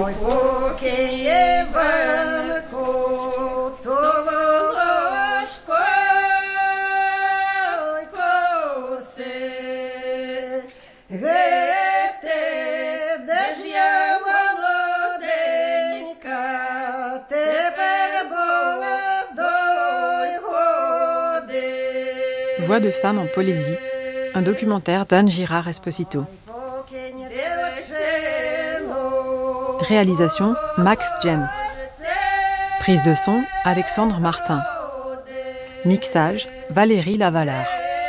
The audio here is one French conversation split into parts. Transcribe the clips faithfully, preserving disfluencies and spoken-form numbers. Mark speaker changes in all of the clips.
Speaker 1: Voix de femme en Polésie, un documentaire d'Anne Girard Esposito. Réalisation Max James. Prise de son Alexandre Martin. Mixage Valérie Lavalard.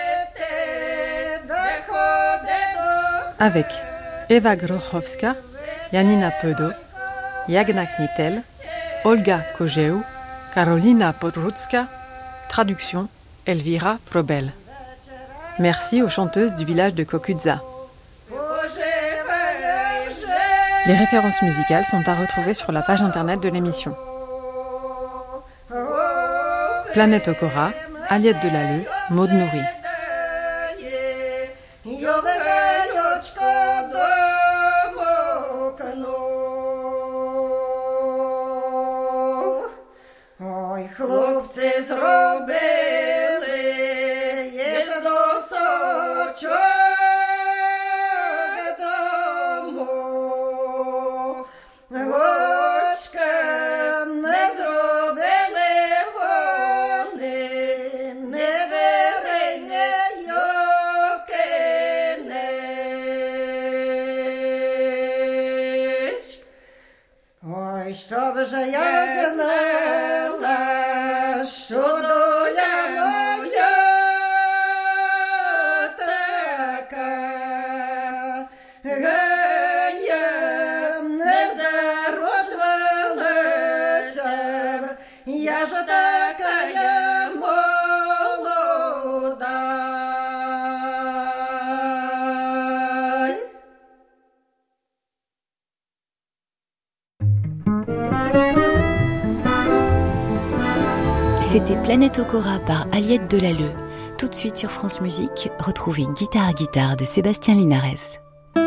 Speaker 1: Avec Eva Grochowska, Janina Pedo, Jagna Knitel, Olga Kojeu, Karolina Podrutska, traduction Elvira Frobel. Merci aux chanteuses du village de Kokudza. Les références musicales sont à retrouver sur la page internet de l'émission. Planète Okora, Aliette Delalleux, Maud Nourri.
Speaker 2: Щоб же я знала, що доля моя така, я не зароджувалася, я ж така я молода.
Speaker 3: C'était Planète Okora par Aliette Delalleux. Tout de suite sur France Musique, retrouvez Guitare à guitare de Sébastien Linares.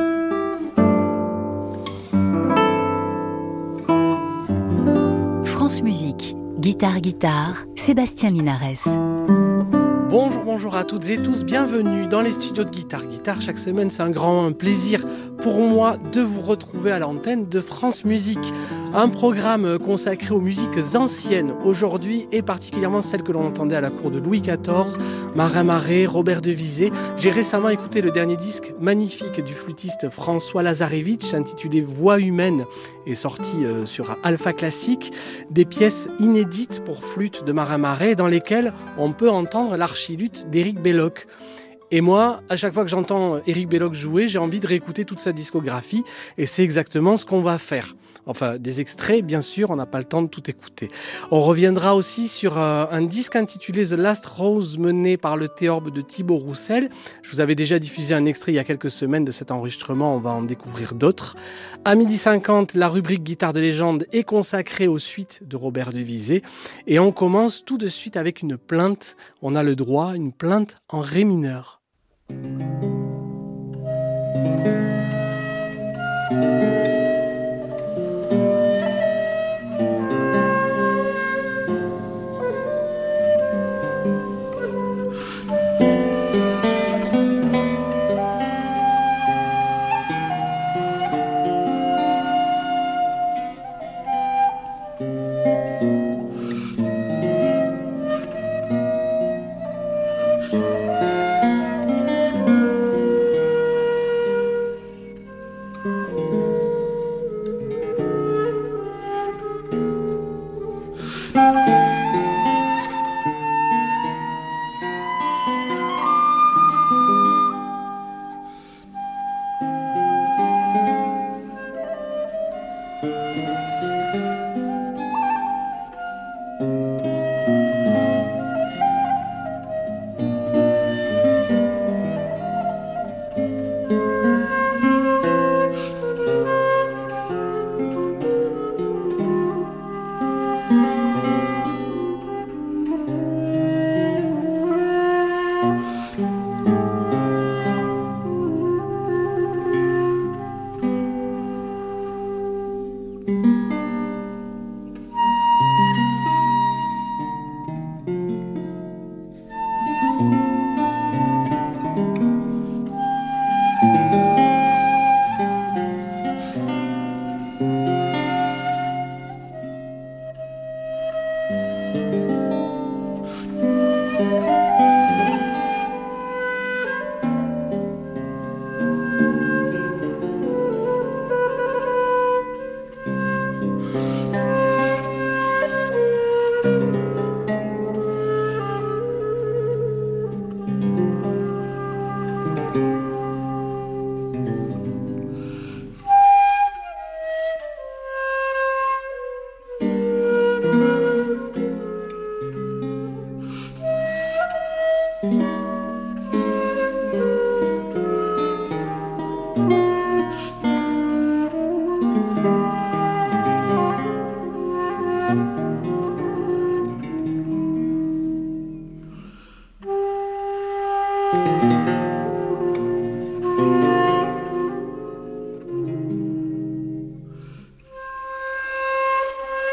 Speaker 3: France Musique, Guitare à guitare, Sébastien Linares.
Speaker 4: Bonjour, bonjour à toutes et tous, bienvenue dans les studios de Guitare Guitare. Chaque semaine, c'est un grand plaisir pour moi de vous retrouver à l'antenne de France Musique. Un programme consacré aux musiques anciennes aujourd'hui et particulièrement celles que l'on entendait à la cour de Louis quatorze, Marin Marais, Robert Devizet. J'ai récemment écouté le dernier disque magnifique du flûtiste François Lazarevitch intitulé Voix humaine et sorti euh, sur Alpha Classique, des pièces inédites pour flûte de Marin Marais dans lesquelles on peut entendre l'archiluth d'Éric Belloc. Et moi, à chaque fois que j'entends Éric Belloc jouer, j'ai envie de réécouter toute sa discographie et c'est exactement ce qu'on va faire. Enfin, des extraits, bien sûr, on n'a pas le temps de tout écouter. On reviendra aussi sur euh, un disque intitulé The Last Rose mené par le théorbe de Thibaut Roussel. Je vous avais déjà diffusé un extrait il y a quelques semaines de cet enregistrement, on va en découvrir d'autres. À midi cinquante, la rubrique Guitare de légende est consacrée aux suites de Robert Devizet. Et on commence tout de suite avec une plainte. On a le droit, une plainte en ré mineur.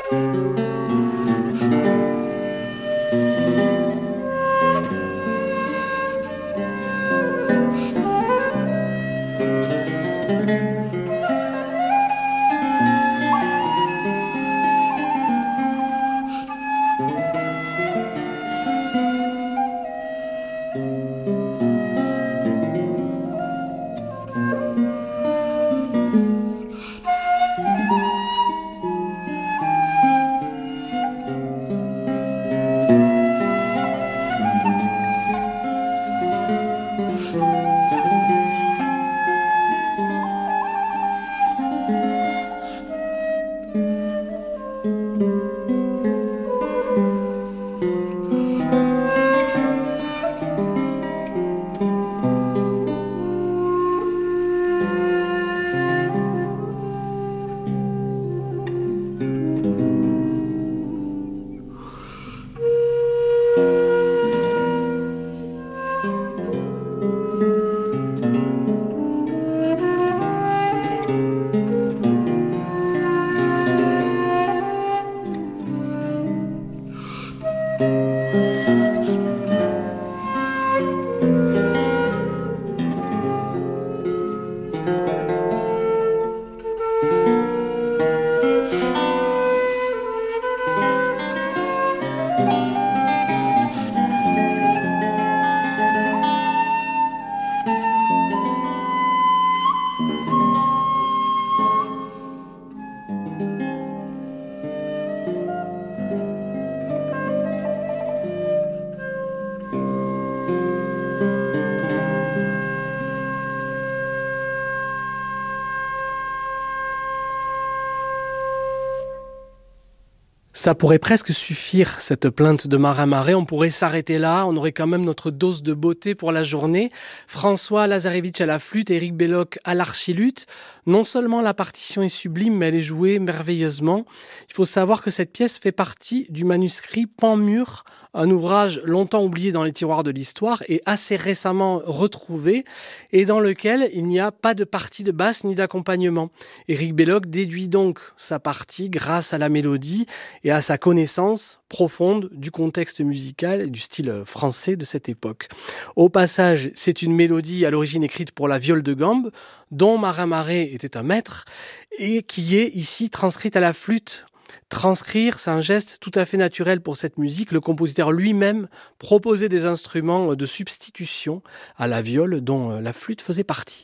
Speaker 4: Ça pourrait presque suffire, cette plainte de Marin Marais. On pourrait s'arrêter là. On aurait quand même notre dose de beauté pour la journée. François Lazarevitch à la flûte, Éric Belloc à l'archiluth. Non seulement la partition est sublime, mais elle est jouée merveilleusement. Il faut savoir que cette pièce fait partie du manuscrit Pan-Mur, un ouvrage longtemps oublié dans les tiroirs de l'histoire et assez récemment retrouvé, et dans lequel il n'y a pas de partie de basse ni d'accompagnement. Éric Belloc déduit donc sa partie grâce à la mélodie et à sa connaissance profonde du contexte musical et du style français de cette époque. Au passage, c'est une mélodie à l'origine écrite pour la viole de gambe, dont Marin Marais était un maître, et qui est ici transcrite à la flûte. Transcrire, c'est un geste tout à fait naturel pour cette musique. Le compositeur lui-même proposait des instruments de substitution à la viole dont la flûte faisait partie.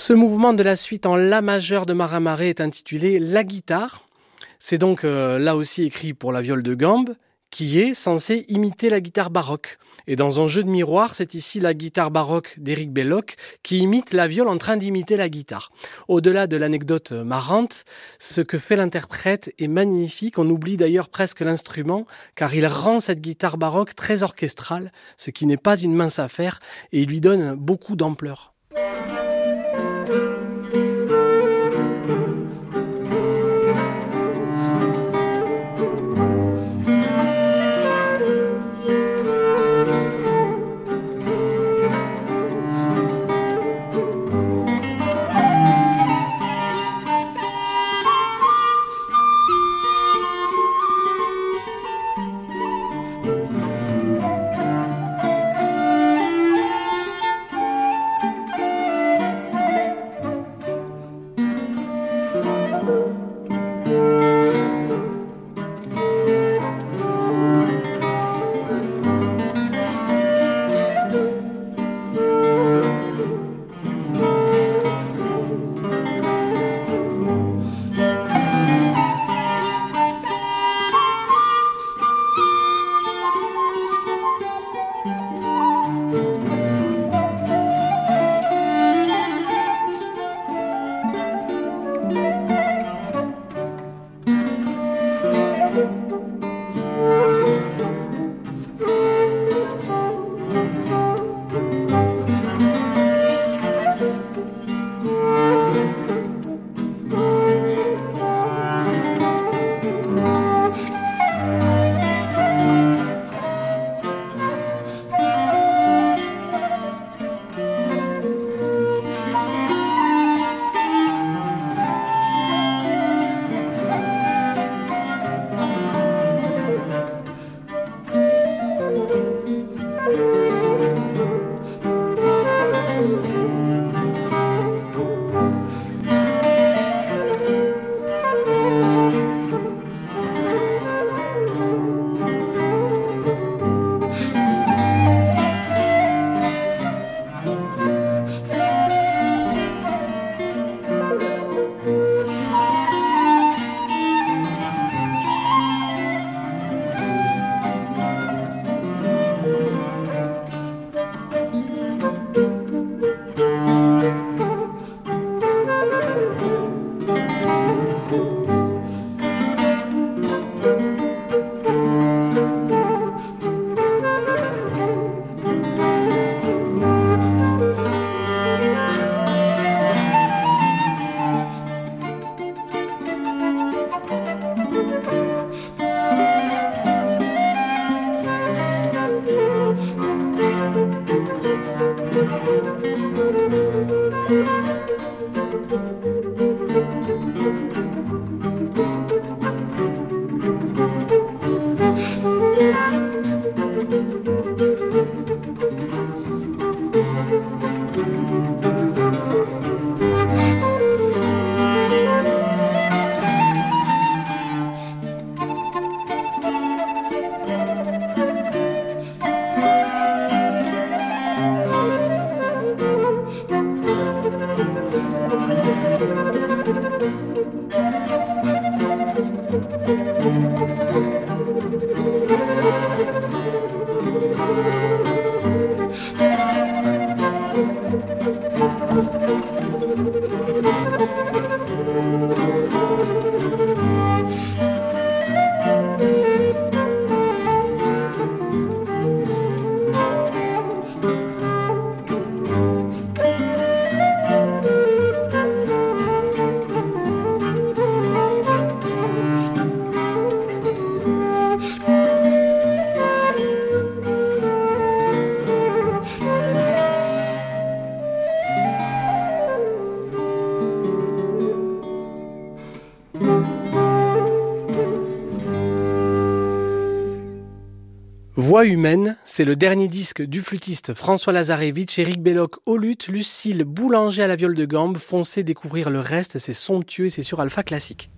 Speaker 4: Ce mouvement de la suite en La majeur de Maramaré est intitulé La guitare. C'est donc euh, là aussi écrit pour la viole de gambe, qui est censée imiter la guitare baroque. Et dans un jeu de miroir, c'est ici la guitare baroque d'Éric Belloc qui imite la viole en train d'imiter la guitare. Au-delà de l'anecdote marrante, ce que fait l'interprète est magnifique. On oublie d'ailleurs presque l'instrument, car il rend cette guitare baroque très orchestrale, ce qui n'est pas une mince affaire, et il lui donne beaucoup d'ampleur. Voix humaine, c'est le dernier disque du flûtiste François Lazarevitch, Éric Belloc au luth, Lucille Boulanger à la viole de gambe. Foncez découvrir le reste, c'est somptueux et c'est sur Alpha Classique.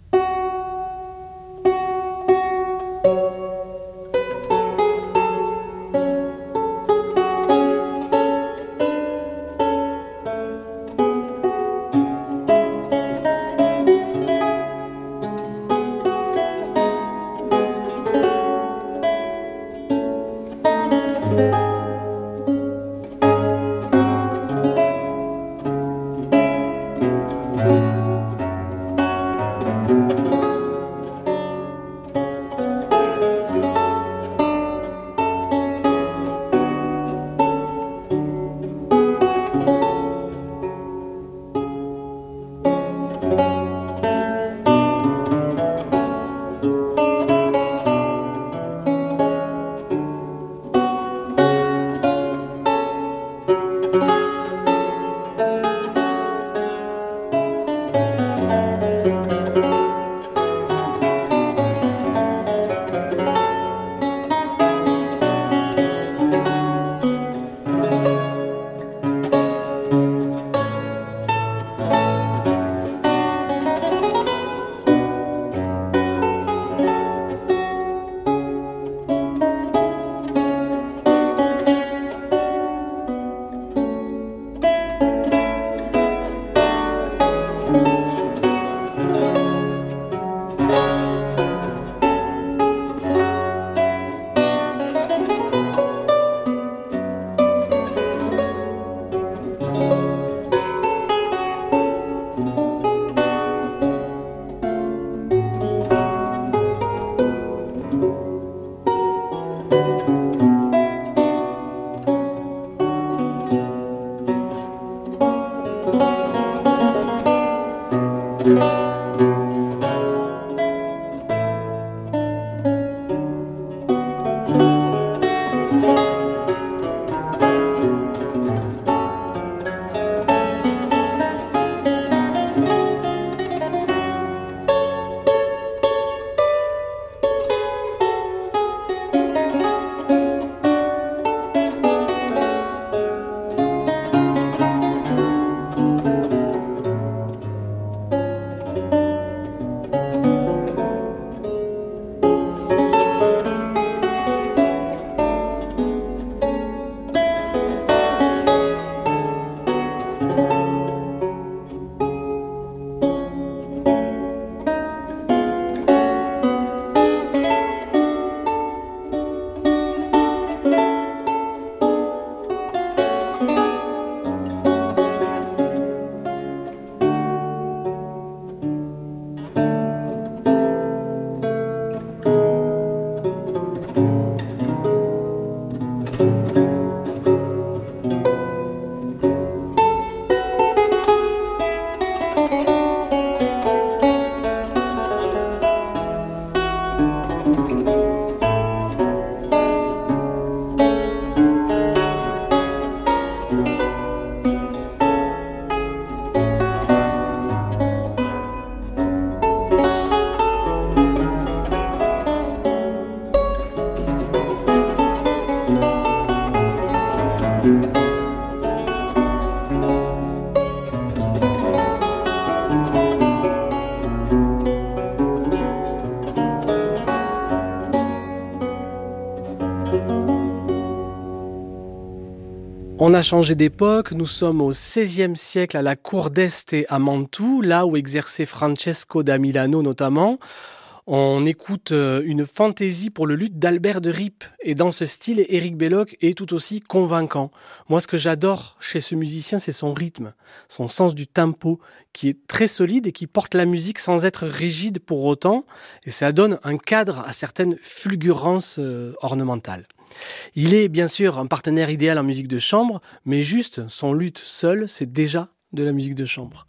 Speaker 4: On a changé d'époque, nous sommes au seizième siècle à la cour d'Este à Mantoue, là où exerçait Francesco da Milano notamment. On écoute une fantaisie pour le luth d'Albert de Rippe. Et dans ce style, Éric Belloc est tout aussi convaincant. Moi, ce que j'adore chez ce musicien, c'est son rythme, son sens du tempo, qui est très solide et qui porte la musique sans être rigide pour autant. Et ça donne un cadre à certaines fulgurances euh, ornementales. Il est bien sûr un partenaire idéal en musique de chambre, mais juste son luth seul, c'est déjà de la musique de chambre.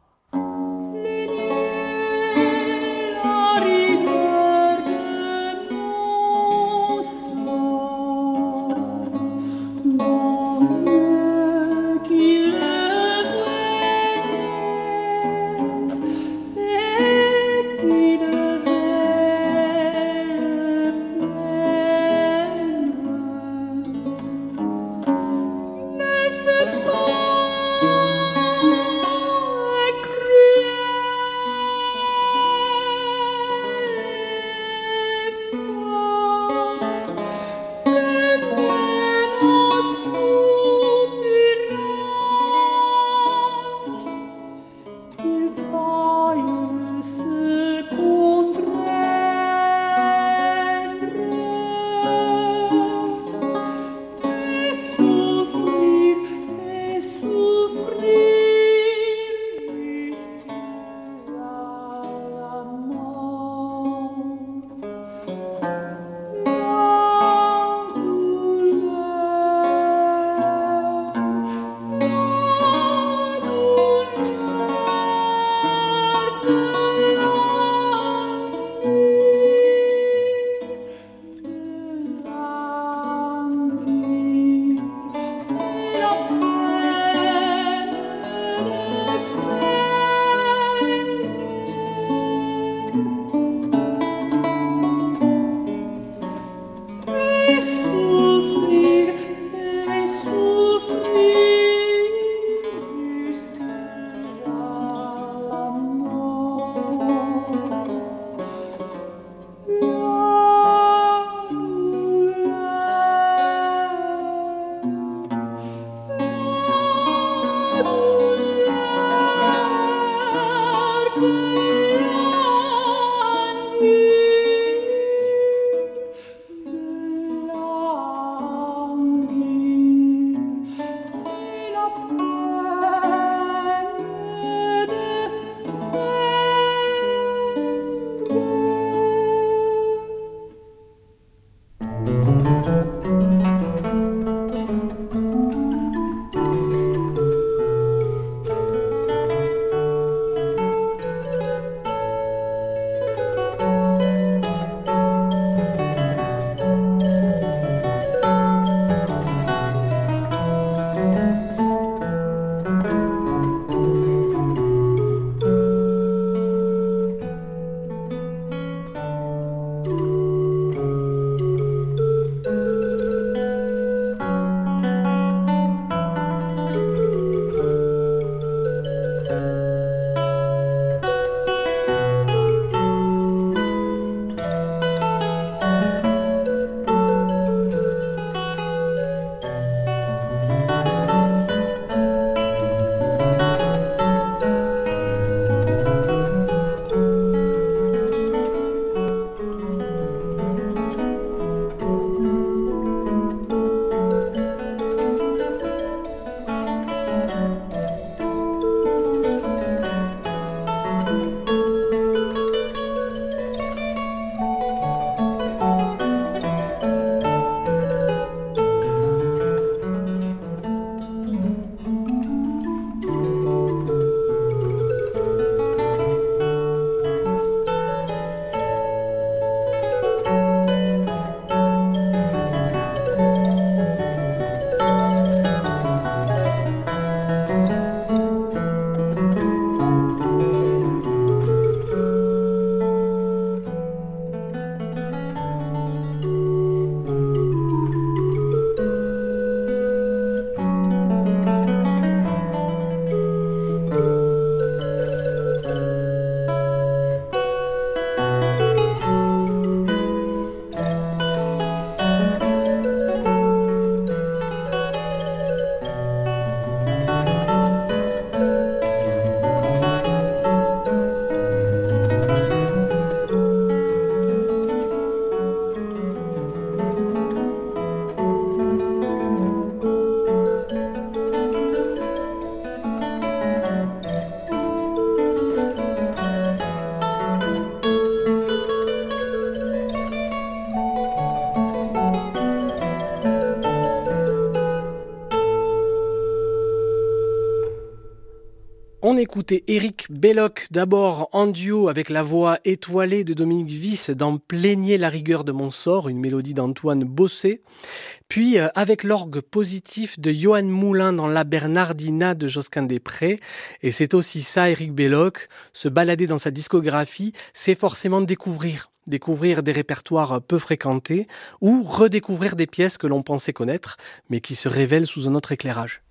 Speaker 5: Laisse-toi
Speaker 4: écoutait Éric Belloc, d'abord en duo avec la voix étoilée de Dominique Vis dans Plaignez la rigueur de mon sort, une mélodie d'Antoine Bossé, puis euh, avec l'orgue positif de Johan Moulin dans La Bernardina de Josquin-des-Prés. Et c'est aussi ça, Éric Belloc, se balader dans sa discographie, c'est forcément découvrir. Découvrir des répertoires peu fréquentés ou redécouvrir des pièces que l'on pensait connaître, mais qui se révèlent sous un autre éclairage.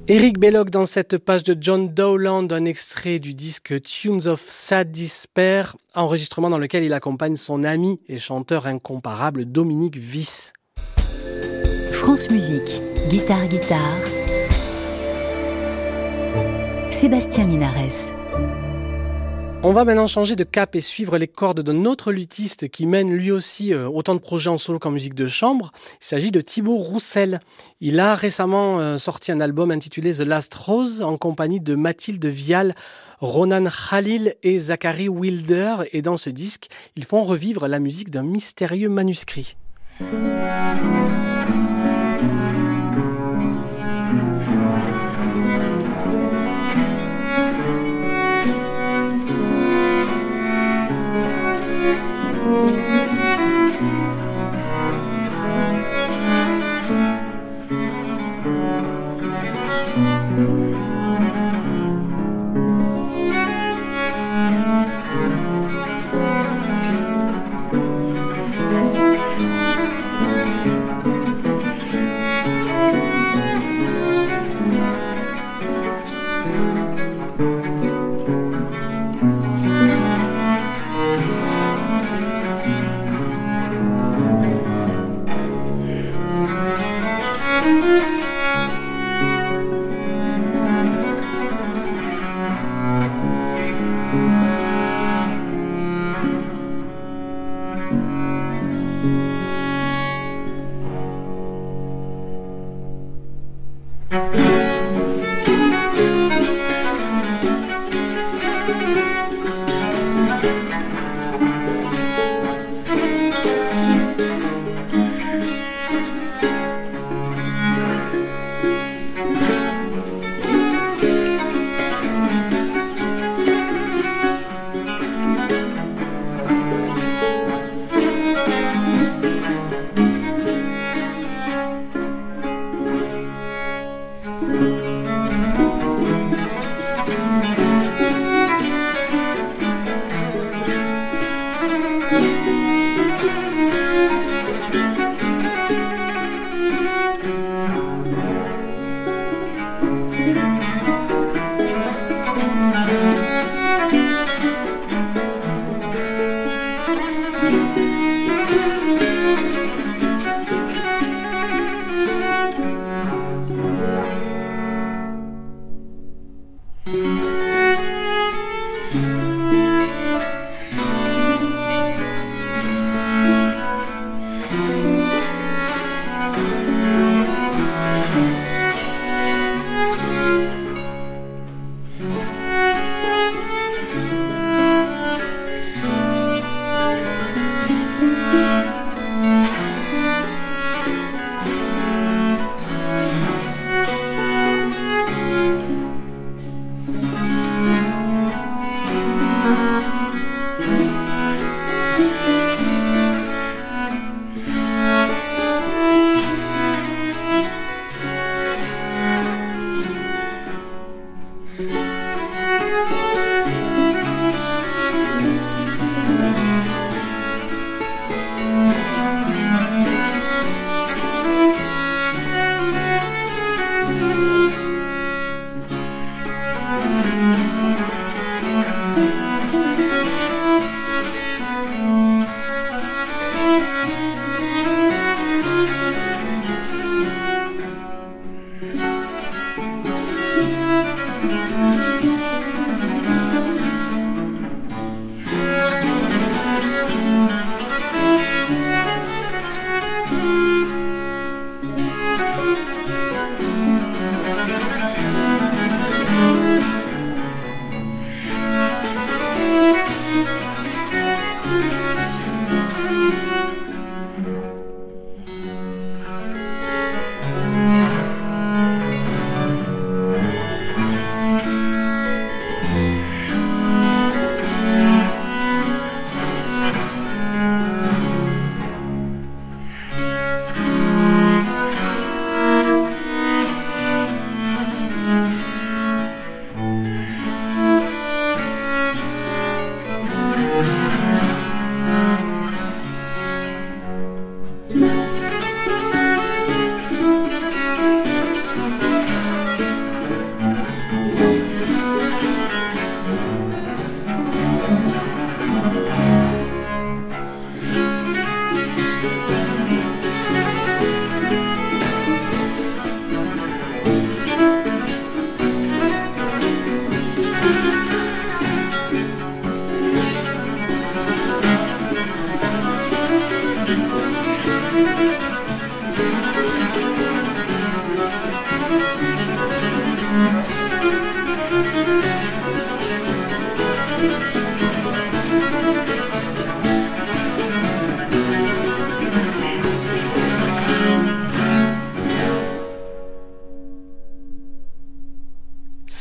Speaker 4: Eric Belloc dans cette page de John Dowland, un extrait du disque Tunes of Sad Despair, enregistrement dans lequel il accompagne son ami et chanteur incomparable Dominique Vis.
Speaker 3: France Musique, guitare guitare. Sébastien Linares.
Speaker 4: On va maintenant changer de cap et suivre les cordes d'un autre luthiste qui mène lui aussi euh, autant de projets en solo qu'en musique de chambre. Il s'agit de Thibaut Roussel. Il a récemment euh, sorti un album intitulé The Last Rose en compagnie de Mathilde Vial, Ronan Khalil et Zachary Wilder. Et dans ce disque, ils font revivre la musique d'un mystérieux manuscrit.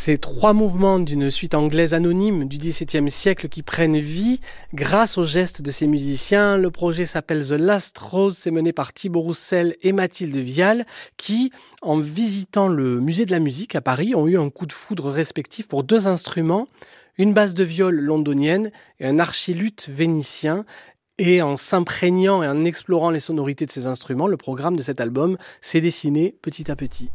Speaker 4: Ces trois mouvements d'une suite anglaise anonyme du dix-septième siècle qui prennent vie grâce aux gestes de ces musiciens. Le projet s'appelle The Last Rose, c'est mené par Thibaut Roussel et Mathilde Vial qui, en visitant le musée de la musique à Paris, ont eu un coup de foudre respectif pour deux instruments, une basse de viol londonienne et un archiluth vénitien. Et en s'imprégnant et en explorant les sonorités de ces instruments, le programme de cet album s'est dessiné petit à petit.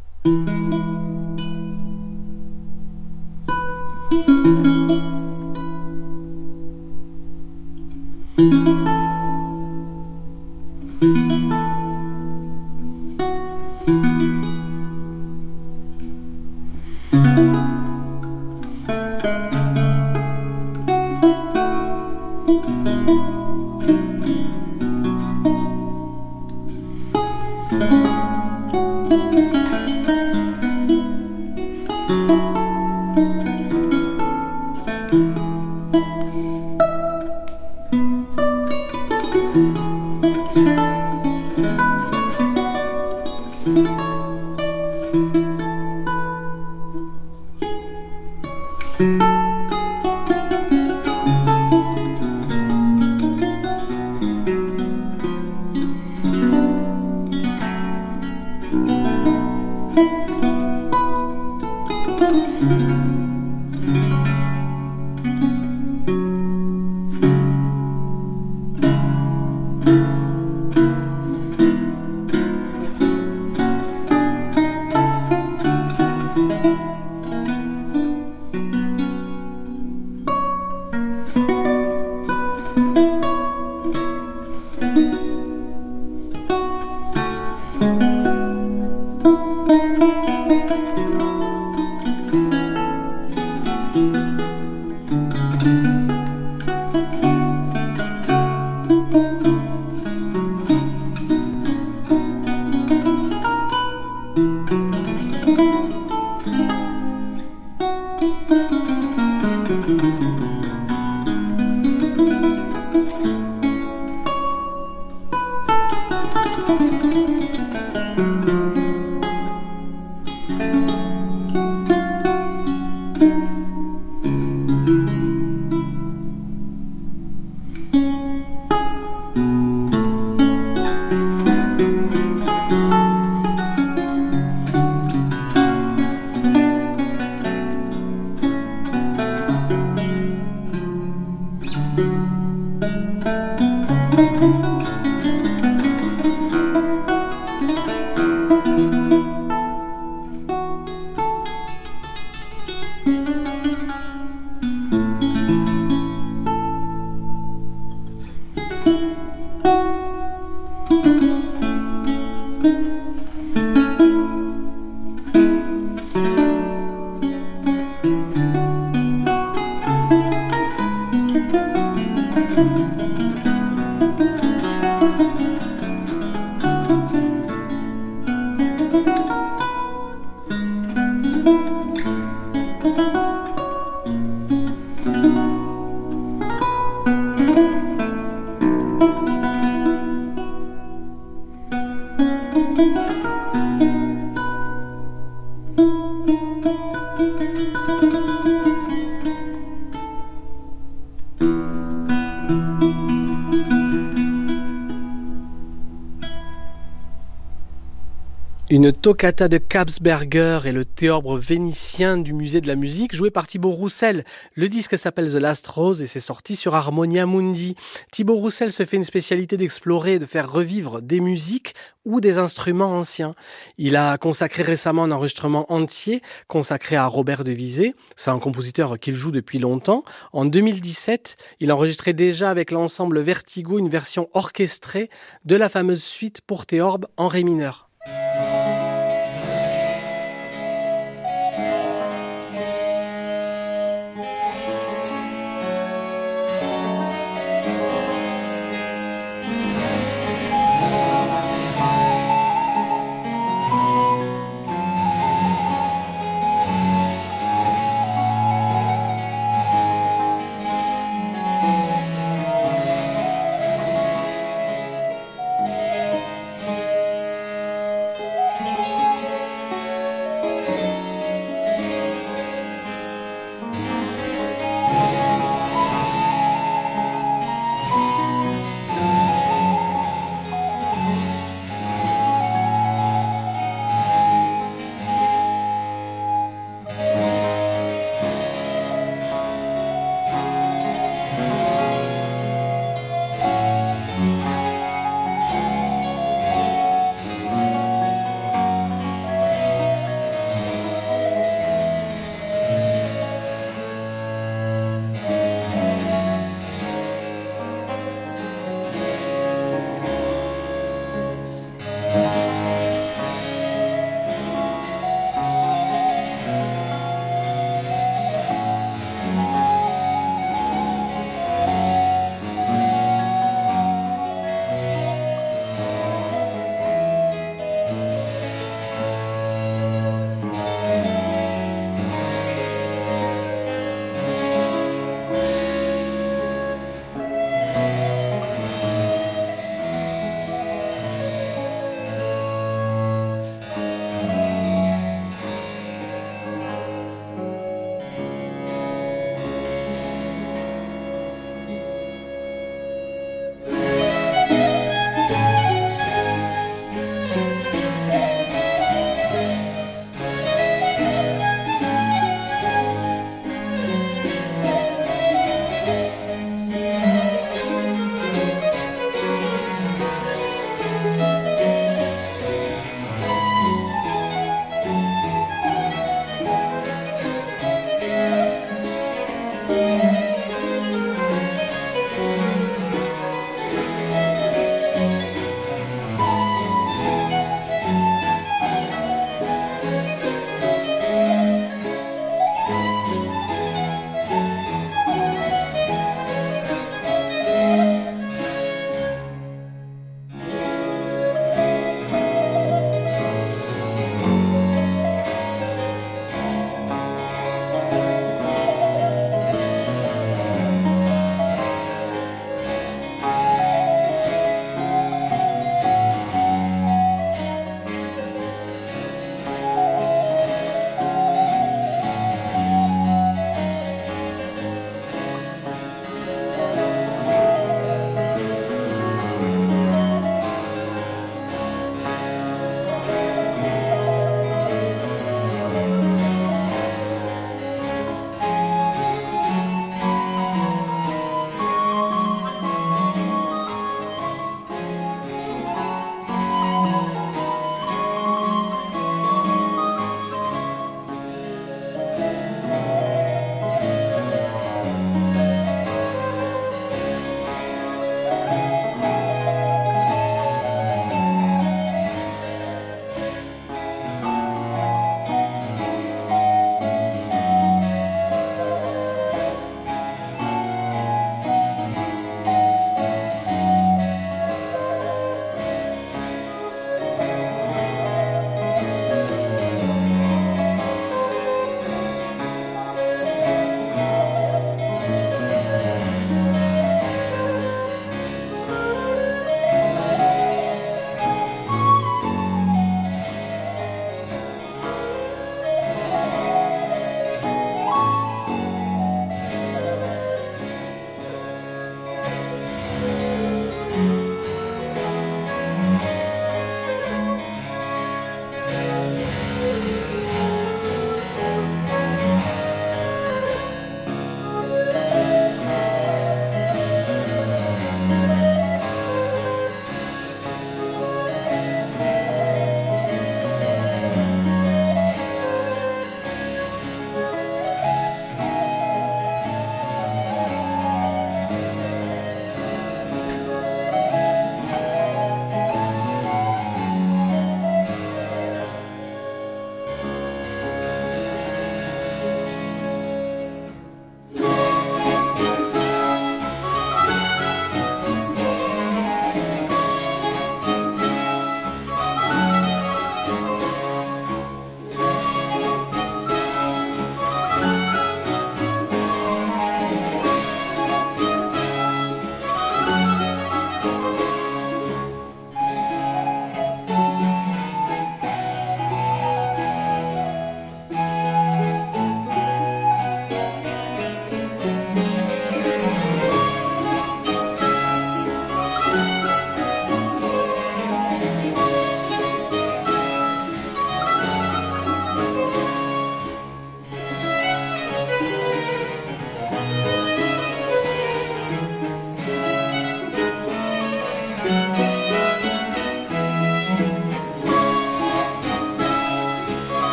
Speaker 4: Une toccata de Kapsberger et le théorbe vénitien du musée de la musique, joué par Thibaut Roussel. Le disque s'appelle The Last Rose et c'est sorti sur Harmonia Mundi. Thibaut Roussel se fait une spécialité d'explorer et de faire revivre des musiques ou des instruments anciens. Il a consacré récemment un enregistrement entier consacré à Robert de Visé. C'est un compositeur qu'il joue depuis longtemps. En deux mille dix-sept, il enregistrait déjà avec l'ensemble Vertigo une version orchestrée de la fameuse suite pour théorbe en ré mineur.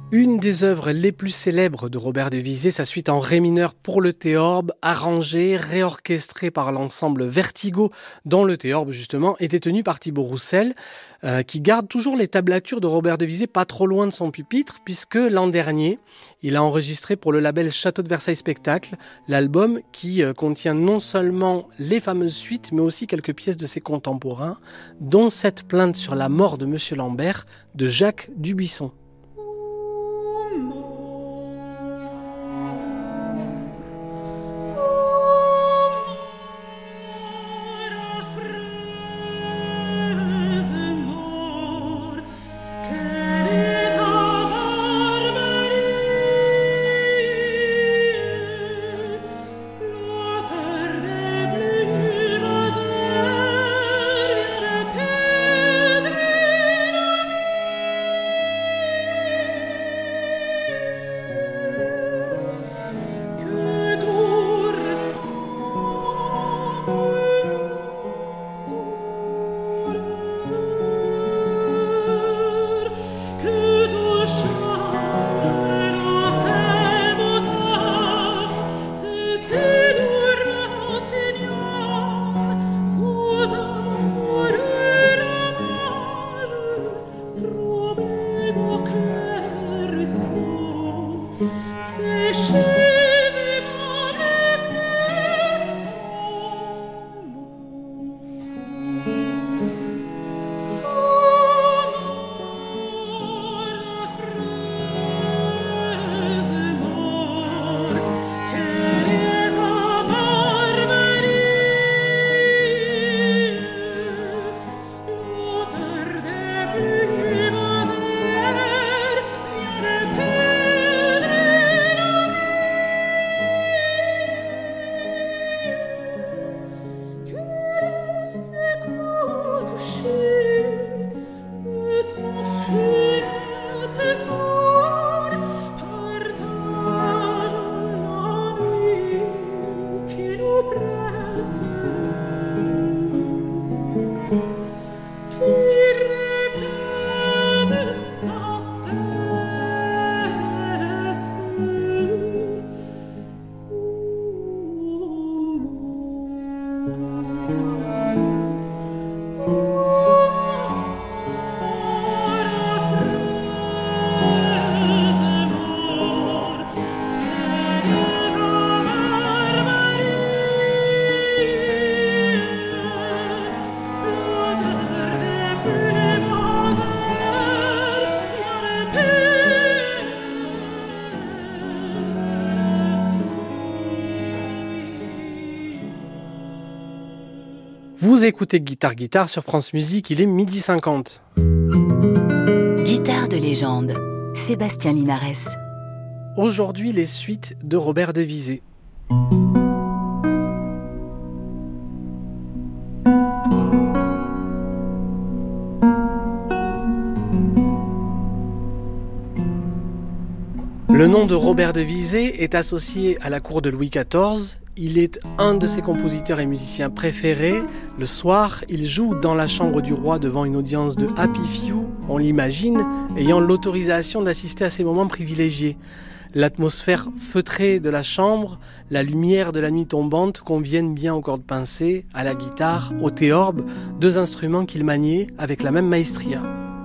Speaker 4: Une des œuvres les plus célèbres de Robert de Visé, sa suite en ré mineur pour le théorbe, arrangée, réorchestrée par l'ensemble Vertigo, dont le théorbe justement est détenu par Thibaut Roussel, euh, qui garde toujours les tablatures de Robert de Visé pas trop loin de son pupitre, puisque l'an dernier, il a enregistré pour le label Château de Versailles Spectacle l'album qui euh, contient non seulement les fameuses suites, mais aussi quelques pièces de ses contemporains, dont cette plainte sur la mort de Monsieur Lambert de Jacques Dubuisson. Vous écoutez Guitare Guitare sur France Musique, il est midi cinquante.
Speaker 3: Guitare de légende, Sébastien Linares.
Speaker 4: Aujourd'hui, les suites de Robert de Visé. Le nom de Robert de Visé est associé à la cour de Louis quatorze. Il est un de ses compositeurs et musiciens préférés. Le soir, il joue dans la chambre du roi devant une audience de Happy Few, on l'imagine, ayant l'autorisation d'assister à ces moments privilégiés. L'atmosphère feutrée de la chambre, la lumière de la nuit tombante conviennent bien aux cordes pincées, à la guitare, au théorbe, deux instruments qu'il maniait avec la même maestria.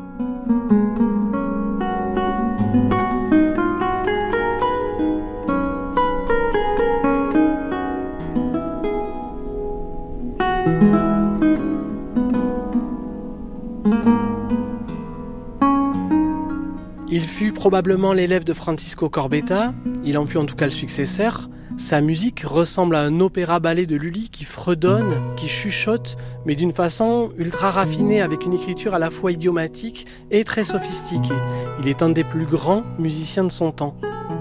Speaker 4: Il fut probablement l'élève de Francisco Corbetta, il en fut en tout cas le successeur. Sa musique ressemble à un opéra-ballet de Lully qui fredonne, qui chuchote, mais d'une façon ultra raffinée avec une écriture à la fois idiomatique et très sophistiquée. Il est un des plus grands musiciens de son temps.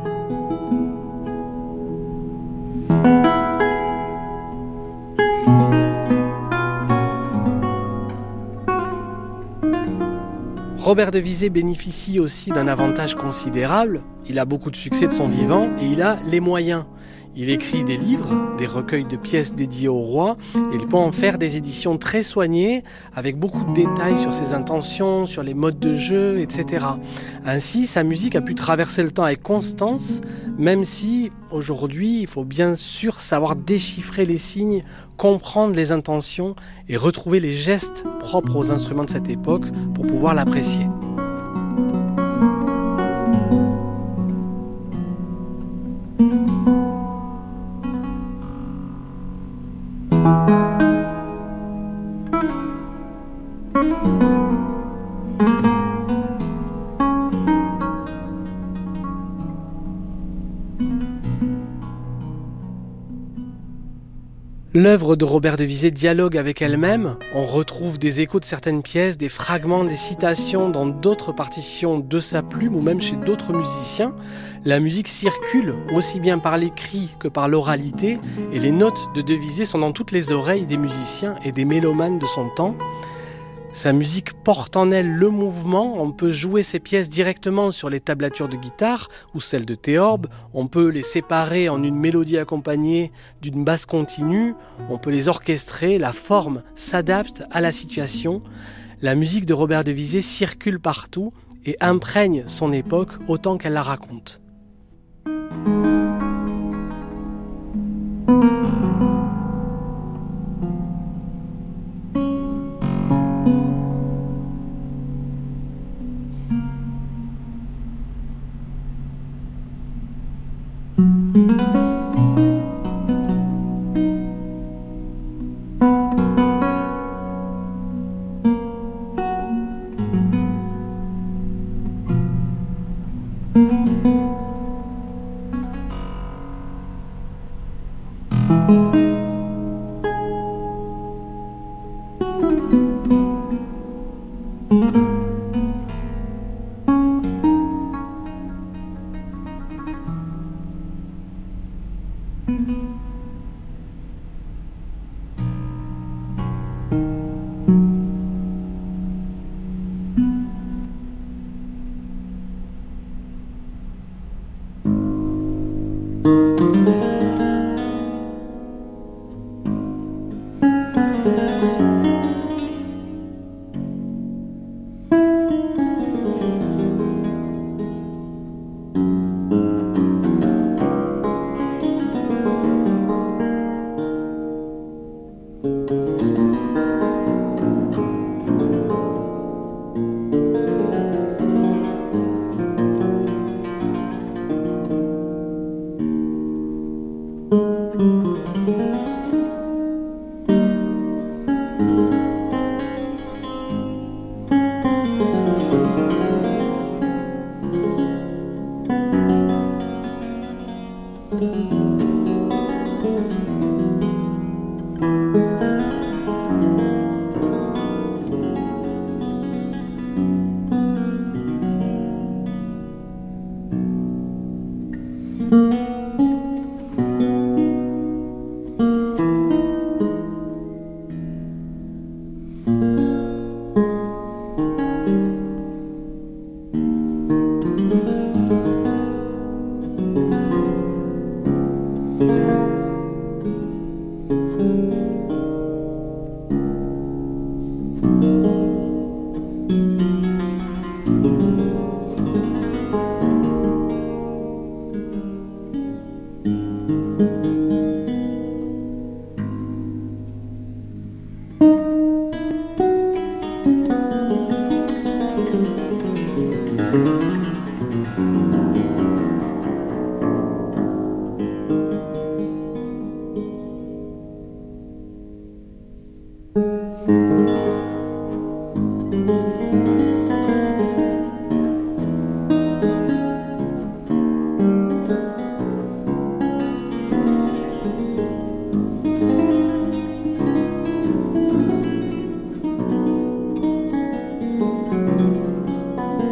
Speaker 4: Robert de Visé bénéficie aussi d'un avantage considérable. Il a beaucoup de succès de son vivant et il a les moyens. Il écrit des livres, des recueils de pièces dédiées au roi, et il peut en faire des éditions très soignées, avec beaucoup de détails sur ses intentions, sur les modes de jeu, et cetera. Ainsi, sa musique a pu traverser le temps avec constance, même si, aujourd'hui, il faut bien sûr savoir déchiffrer les signes, comprendre les intentions et retrouver les gestes propres aux instruments de cette époque pour pouvoir l'apprécier. L'œuvre de Robert de Visé dialogue avec elle-même. On retrouve des échos de certaines pièces, des fragments, des citations dans d'autres partitions de sa plume ou même chez d'autres musiciens. La musique circule aussi bien par l'écrit que par l'oralité et les notes de De Visé sont dans toutes les oreilles des musiciens et des mélomanes de son temps. Sa musique porte en elle le mouvement, on peut jouer ses pièces directement sur les tablatures de guitare ou celles de théorbe, on peut les séparer en une mélodie accompagnée d'une basse continue, on peut les orchestrer, la forme s'adapte à la situation. La musique de Robert de Visé circule partout et imprègne son époque autant qu'elle la raconte.